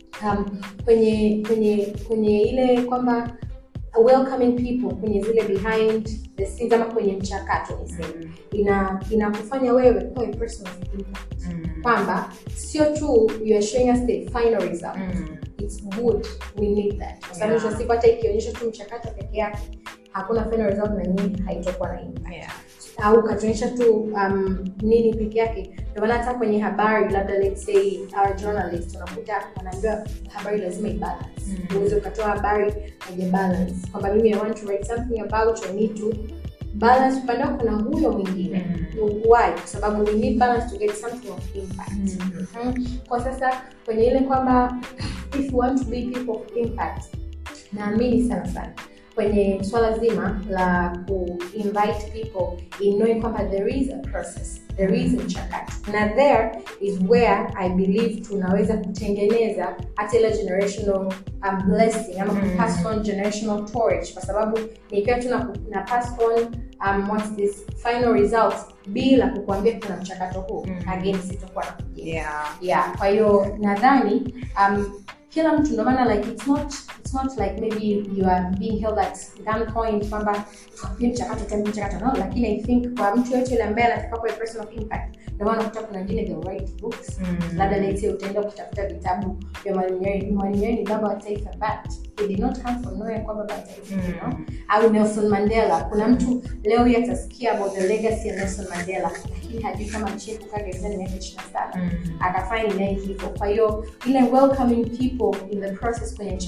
kwenye ile kwamba welcoming people kwenye zile behind the scenes ama kwenye mchakato inakufanya wewe kuwa a person of impact. Kwamba sio tu you are showing us the final result. It's good, we need that. Kwa sababu sisi hata ikionyesha tu mchakato pekee yake hakuna final result na nini haitakuwa na impact. Au katuonyesha tu nini pekee yake. Ndio maana hata kwenye habari labda let's say our journalist unakuta wanaambiwa habari lazima ibalance. Uweze kutoa habari haija balance. Kwamba mimi I want to write something about I need to balance upande wako na huyo mwingine. Why? Kwa sababu we need balance to get something of impact. Kwa sasa kwenye ile kwamba if you want to be people of impact naamini sana kwenye swala zima la ku-invite people in knowing kwamba there is a process, there is a mchakato. Na there is where I believe tunaweza kutengeneza hata ile generational blessing ama pass on generational torch kwa sababu nikiwa na pass on what's this final results bila kukuambia kuna mchakato huu again sitakuwa nakujia. Kwa hiyo nadhani kila mtu ndio maana like it's not like maybe you are being held at gunpoint kwamba mchakato no, lakini I think kwa mtu yote yule ambaye anataka kuwa a person of impact ndio maana kutakuwa na wengine they write books. Labda let's say utaenda kutafuta vitabu vya Mwalimu Nyerere ni baba wa taifa but he did not come from nowhere kwa baba wa taifa, you know. Au Nelson Mandela, kuna mtu leo hii atasikia about the legacy of Nelson Mandela lakini hajui kama mchepuka gerezani miaka 27 akafanya nini hivyo. Kwa hiyo ile welcoming people in the process kwenye mchakato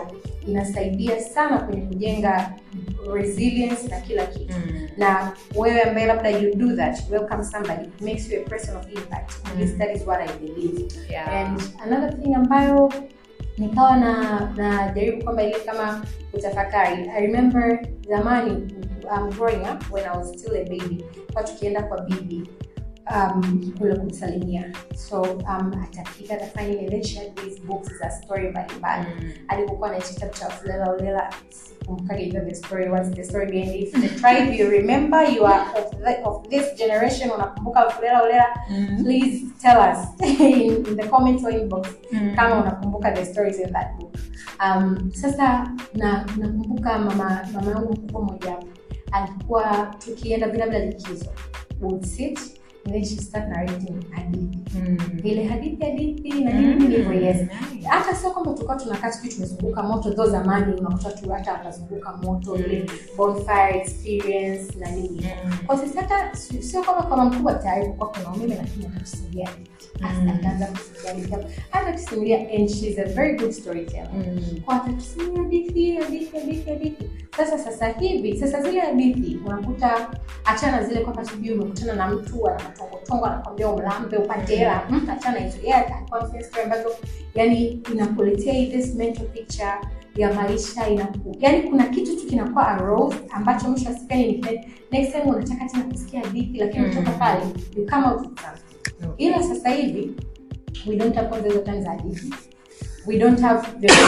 inasaidia sana kwenye kujenga resilience na kila kitu. Na wewe ambaye labda you do that, welcome somebody, it makes you a person of impact. At least that is what I believe. And another thing ambayo nikawa na jaribu kwamba ile kama utafakari, I remember zamani growing up when I was still a baby, kwa tukienda kwa bibi kule kumsalimia, so atafika atafanya ile lecture these books za story mbalimbali. Alikuwa na kitabu cha Fulela Ulela, kumkage either the story, what's the story behind it, the tribe you remember, you are of this generation, unakumbuka Fulela Ulela, please tell us in the comments or inbox kama unakumbuka the stories in that book. Sasa nakumbuka mama yangu mkubwa mmoja alikuwa tukienda bila likizo, would sit and then she start narrating hadithi. Ile hadithi na nini hivyo, yes. Hata sio kwamba tulikuwa tunakaa tu tumezunguka moto zo zamani, unakuta tu hata atazunguka moto ile bonfire experience na nini. Kwa sasa hata sio kama mkubwa tayari kwa kuna umeme, lakini atakusimulia ataanza kusimulia hata kusimulia, and she's a very good storyteller. Kwa atatusimulia hadithi. Sasa hivi zile hadithi unakuta achana zile kwamba sijui umekutana na mtu anatongo anakwambia umlambe upate hela, achana hizo. Kwa story ambazo yani inakuletea this mental picture ya maisha, yani kuna kitu tu kinakuwa aroused ambacho mwisho asikani next time unataka tena kusikia hadithi, lakini kutoka pale you come out with something. Ila sasa hivi we don't have those times hadithi. We don't have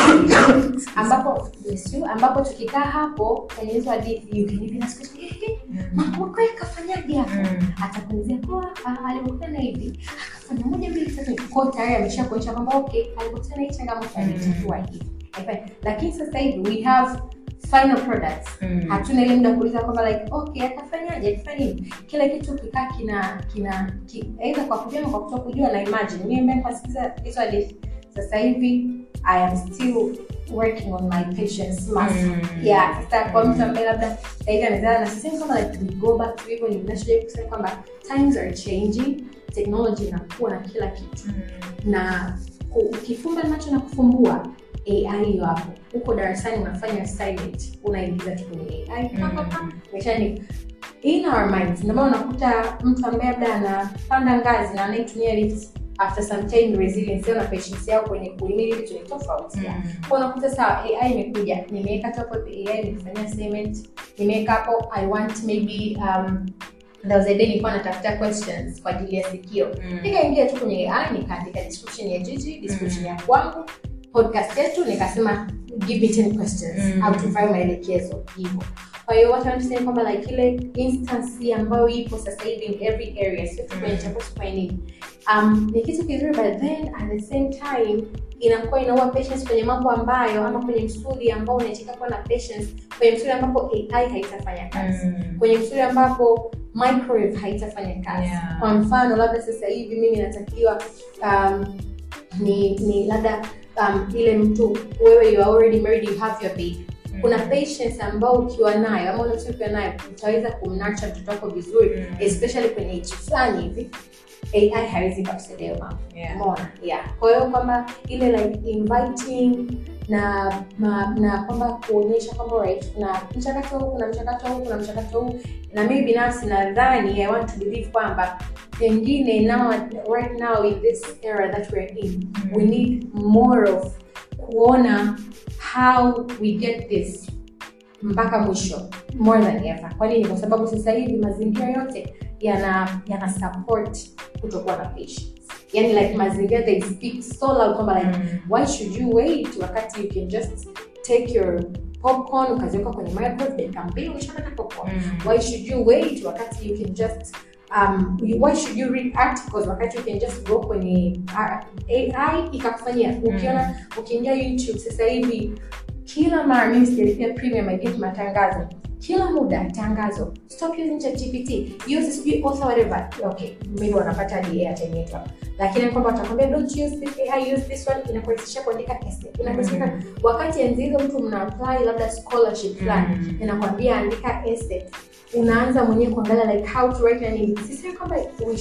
ambapo tukikaa hapo kwenye hizo hadithi, you can even ask mambo kwa kafanyaje hapo, atakuelezea kwa alikutana hivi akafanya moja mbili tatu, kwa tayari ameshakuonyesha kwamba okay alikutana hii changamoto alitatua hivi. Lakini sasa hivi we have final products. Hatuna ile muda kuuliza kwamba like okay akafanyaje akifanya kila kitu kikaa kina aidha kwa kujua kwa kutokujua. Na imagine mimi mbona kwasikiza hizo hadithi sasa hivi I am still working on my patience muscle. Sasa kwa mtu ambaye labda sasa hivi amezaa na sisi kama like we go back to even initially kusema kwamba times are changing, technology inakuwa na kila kitu. Na ukifumba macho na kufumbua AI hapo, uko darasani unafanya assignment, unaingiza tu kwenye AI meshani in our minds. Ndio maana unakuta mtu ambaye labda anapanda ngazi na anatumia lift, after some time resilience na patience yao kwenye kuhimili vitu ni tofauti. Kwa unakuta sawa AI imekuja, nimeweka hapo AI nimefanya assignment, nimeweka hapo I want maybe there was a day nilikuwa natafuta questions kwa ajili ya sikio. Nikaingia tu kwenye AI nikaandika description ya Gigi, description ya kwangu, podcast yetu, nikasema give me 10 questions how to find maelekezo hivyo. Kwa hiyo watu wanasema kwamba like ile instance ambayo ipo sasa hivi in every area, sio tu kwenye chapter finding ni kitu kizuri, but then at the same time inakuwa inaua patience kwenye mambo ambayo ama kwenye msuli ambao unataka kuwa na patience, kwenye msuli ambapo AI haitafanya kazi, kwenye msuli ambapo microwave haitafanya kazi. Kwa mfano labda sasa hivi mimi natakiwa ni labda ile mtu wewe you are already married, you have your baby. Kuna patience ambao ukiwa nayo ama ukiwa nayo utaweza kumnurture mtoto wako vizuri, especially kwenye age fulani hivi AI haiwezi kusaidia mama. Umeona? Kwa hiyo kwamba ile like inviting na kwamba kuonyesha kwamba right na mchakato huu na mimi binafsi nadhani I want to believe kwamba pengine right now in this era that we're in, we need more of kuona how we get this mpaka mwisho more than ever. Kwa nini? Kwa sababu sasa hivi mazingira yote yana support kutokuwa na patience. Yani like mazingira they speak so loud kwamba like why should you wait wakati you can just take your popcorn ukaziweka kwenye microwave dakika 2 ushapata popcorn. Why should you wait wakati you can just why should you read articles wakati you can just go kwenye AI ikakufanyia. Ukiingia YouTube sasa hivi kila mara mimi sijalipia premium I get matangazo kila muda, tangazo stop using ChatGPT, use this author whatever. Okay, maybe wanapata AI atainetwa, lakini kwamba watakwambia don't use this AI, use this one, inakuwezesha kuandika essay, inakuwezesha wakati enzi hizo mtu mna apply labda scholarship plan, inakwambia andika essay unaanza mwenyewe kuangalia like how to write and sisi kwamba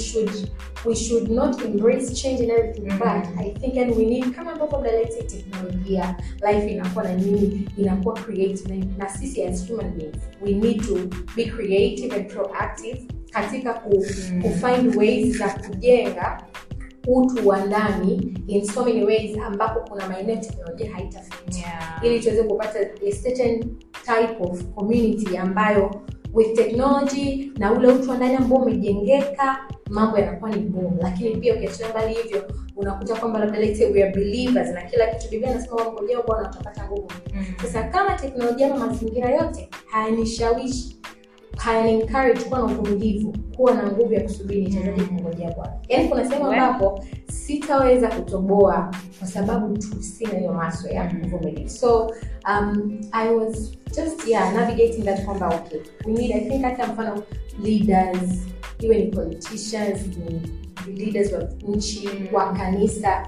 we should not embrace change and everything, but I think and we need kama ambavyo mnaleta teknolojia, life inakuwa na nini, inakuwa creative, na sisi as human beings we need to be creative and proactive katika kufind ways za kujenga utu wa ndani in so many ways ambapo kuna maeneo teknolojia haitafika, ili tuweze kupata a certain type of community ambayo with technology na ule utu wa ndani ambao umejengeka mambo yanakuwa ni boom. Lakini pia ukiachilia mbali hivyo unakuta kwamba labda let's say we are believers na kila kitu Biblia inasema wangojea Bwana utapata nguvu. Sasa kama teknolojia na mazingira yote hayanishawishi, encourage kuwa na uvumilivu, kuwa na nguvu ya kusubiri nitazaje kungojea Bwana. Yaani kuna sehemu ambapo sitaweza kutoboa kwa sababu tu sina hiyo maso ya uvumilivu. So I was just navigating that kwamba okay, we need, I think hata mfano leaders, even politicians, ni leaders wa nchi, wa kanisa,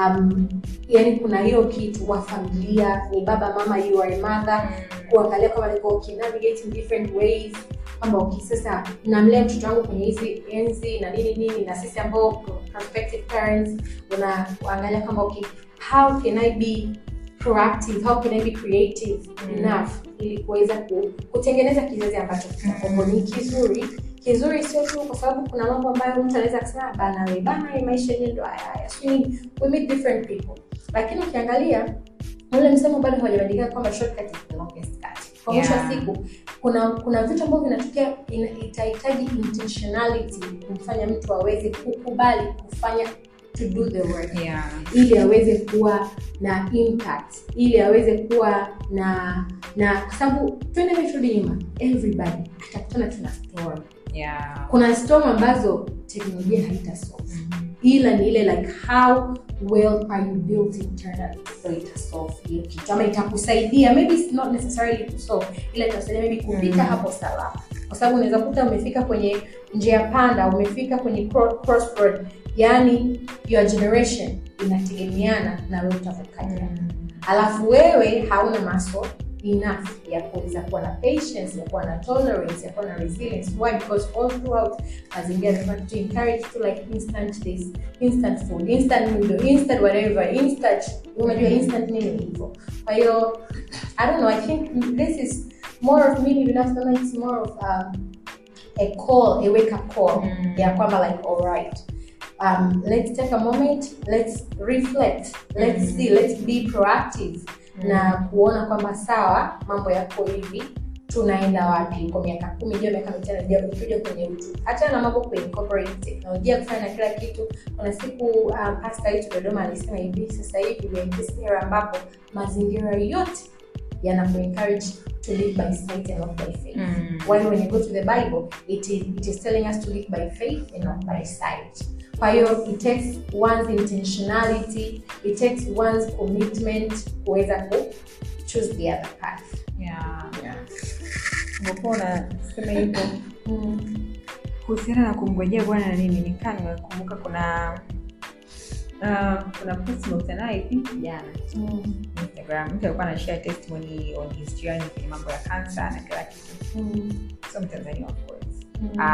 yani kuna hiyo kitu wa familia, ni baba mama, you are a mother, kuangalia kama niko navigating different ways kwamba sasa namlea mtoto wangu kwenye hizi enzi na nini na sisi ambao prospective parents unaangalia kama okay, how can I be proactive, how can I be creative enough ili kuweza kutengeneza kizazi ambacho ni kizuri sio tu kwa sababu kuna mambo ambayo mtu anaweza kusema bana maisha yenyewe ndio haya, so we meet different people. Lakini ukiangalia ule msemo bado hajabadilika kwamba shortcut is the longest cut. Kwa mwisho wa siku kuna vitu ambavyo vinatokea, itahitaji intentionality kumfanya mtu aweze kukubali kufanya, to do the work, ili aweze kuwa na impact, ili aweze kuwa na kwa sababu twende vitu nyuma, everybody atakutana tuna storm. Kuna storm ambazo teknolojia haitasolve, ila ni ile like how well are you built internally, so itasolve hiyo kitu, kama itakusaidia, maybe it's not necessarily to solve, ila itasaidia maybe kupita hapo salama, kwa sababu unaweza kuta umefika kwenye njia panda, umefika kwenye crossroad, yani your generation inategemeana na wewe utakapokaja. Alafu wewe hauna muscle enough ya kuweza kuwa na patience, ya kuwa na tolerance, ya kuwa na resilience. Why? Because all throughout mazingira they to encourage to like instant this, instant food, instant noodle, instant whatever, instant, unajua instant nini hivyo. Kwa hiyo I don't know, I think this is more of me binafsi, it's more of a call, a wake up call, ya kwamba like all right, let's take a moment, let's reflect, let's see, let's be proactive, na kuona kwamba sawa mambo yako hivi, tunaenda wapi kwa miaka 10 ijayo, miaka 5 ijayo, tukija kwenye utu. Hata na mambo kwa incorporate teknolojia kufanya kila kitu. Kuna siku pastor yetu Dodoma alisema hivi, sasa hivi we in this era ambapo mazingira yote yanaku-encourage to live by sight and not by faith. While when you go to the Bible, it is telling us to live by faith and not by sight. Kwa hiyo it takes one's intentionality, it takes one's commitment kuweza ku choose the other path. Mbona sema hivyo kuhusiana na kumngojea Bwana na nini, nikumbuka kuna post mkutana hivi jana Instagram, mtu alikuwa anashare testimony on his journey kwenye mambo ya cancer na kila kitu. So Mtanzania of course.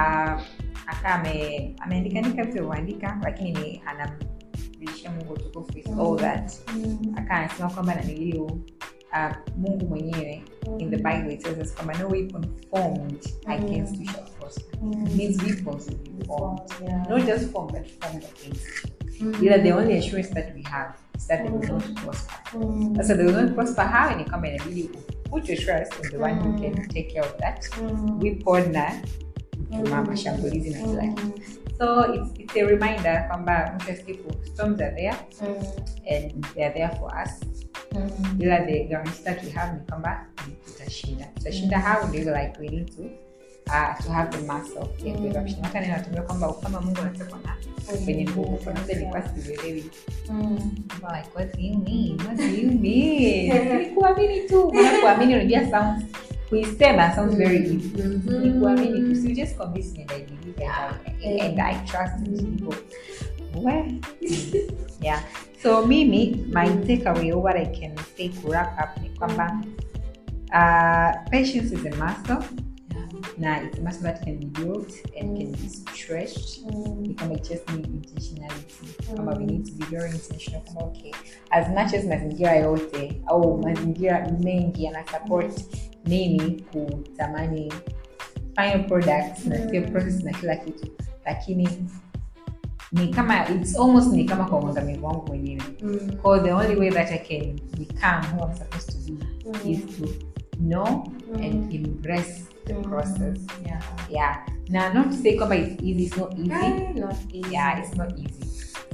Ameandika vitu kuandika, lakini anamrudishia Mungu tukufu with all that. Anasema kwamba Mungu mwenyewe in the Bible it tells us kwamba no weapon formed against you shall prosper. It means weapons will be formed, not just formed but formed against you. The only assurance that we have is that they will not prosper. So they will not prosper. How? And you come and really put your trust in the one who can take care of that. Weapon na mama shambulizi na kila kitu. So it's a reminder kwamba storms are there and they are there for us. The guarantee that we have ni kwamba tutashinda. How do you like we need to have the muscle ya kuepusha. Hata ninatumia kwamba kama Mungu anataka na kwenye nguvu kwa nini ni kwasi sielewi. Like what do you mean? Ni kuamini tu. Kuamini unajua sounds very easy. Ni kuamini tu. So you just convince me that I believe and I trust in people. Well, yeah. So mimi, my takeaway, what I can say to wrap up ni kwamba patience is a muscle. na it's a muscle that can be built and can be stretched. You can just need intentionality. We need to be very intentional. Okay, as much as mazingira yote au mazingira mengi yana support mimi kutamani final products na skill process na kila kitu, lakini ni kama it's almost ni kama kwa mwangamivu wangu mwenyewe. Because the only way that I can become who I'm supposed to be is to know and embrace the process. Yeah. Now, not to say it's easy. It's not easy. Yeah, it's not easy.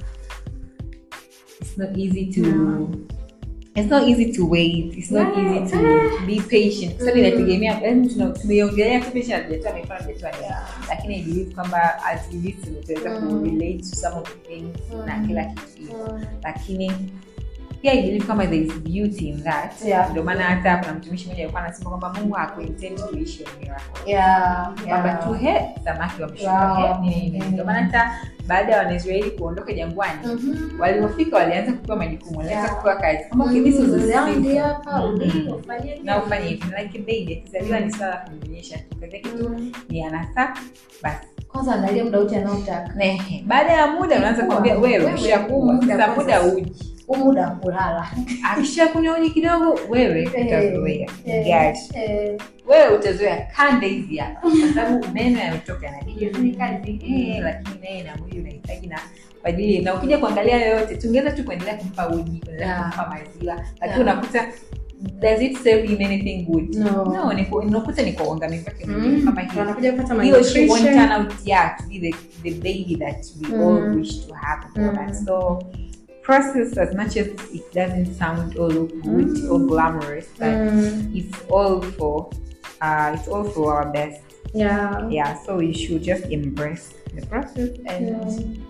It's not easy to. It's not easy to wait. It's not easy to be patient. Something that tumeongelea patient hajatoa mifano lakini I believe kwamba as we listen tutaweza ku relate to some of the things na kila kitu. Lakini pia I believe kwamba there is beauty in that. Ndio maana hata kuna mtumishi mmoja alikuwa anasema kwamba Mungu hakuintend kuishi miracle. Baba tu samaki wameshuka ndio maana hata baada ya Waisraeli kuondoka jangwani walipofika walianza kupewa majukumu, walianza kupewa kazi. Kama this was a land hapa na ufanye hivi like a baby kizaliwa ni swala kumnyonyesha tu. Kazi yake tu ni anasa basi. Kwanza angalia muda wote anaotaka. Baada ya muda unaanza kumwambia wewe ushakuwa sasa muda uji. Muda kulala. Akishakunywa uji kidogo wewe utazoea. Wewe utazoea kande hizi hapa kwa sababu meno yametoka na hiyo ni kazi lakini naye na mwili unahitaji na kwa ajili na ukija kuangalia yote tungeweza tu kuendelea kumpa uji, kuendelea kumpa maziwa, lakini unakuta does it serve him anything good? No, unakuta ni kwa uangamivu wake mwenyewe kama hiyo. Anakuja kupata malnutrition. He won't turn out to be the baby that we all wish to have. So process, as much as it doesn't sound or look good or glamorous, but it's all for our best. So we should just embrace the process and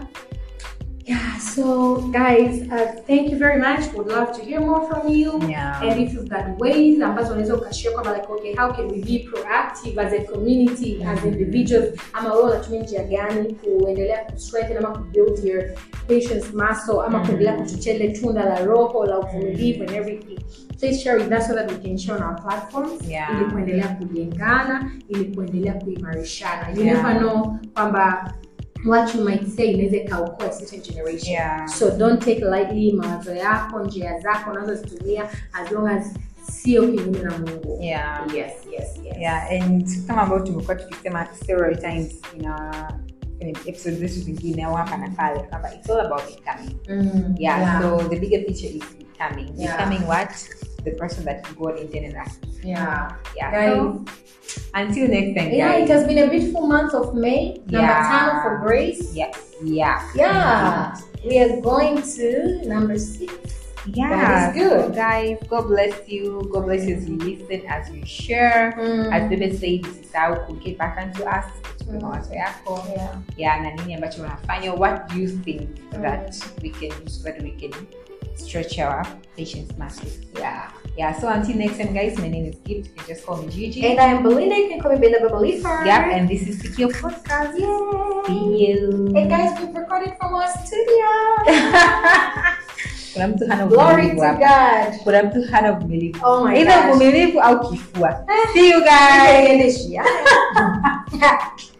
so guys, thank you very much. Would love to hear more from you. And if you've got ways ambazo unaweza ukashare kama like okay, how can we be proactive as a community, as individuals, ama wewe unatumia njia gani kuendelea kustrengthen ama kubuild your patience muscle ama kuendelea kuchochea ile tunda la roho la uvumilivu and everything. Please share with us so that we can share on our platforms ili kuendelea kujengana, ili kuendelea kuimarishana. You never know kwamba what you might say inaweza kaokoa certain generation. So don't take lightly mawazo yako, njia zako unazozitumia as long as sio kinyume na Mungu. Yes. And kama ambavyo tumekuwa tukisema several times in episodes zetu zingine au hapa na pale kwamba it's all about becoming. So the bigger picture is becoming what the person that God intended us. Guys, so, until next time, guys. It has been a beautiful month of May. Number 10 for grace. We are going to number 6. That is good, guys. God bless you. God bless you as you listen, as you share. As David said, this is how we get back into us. Na nini ambacho unafanya? What do you think that we can do so that we can stretch our patience muscles? So until next time, guys, my name is Gift. You can just call me Gigi. And I am Belinda. You can call me Belinda the Believer. And this is Sikio Podcast. See you. And guys, we've recorded from our studio. Glory to God. Kuna mtu hana uvumilivu. Oh my God. Either uvumilivu au kifua. See you guys.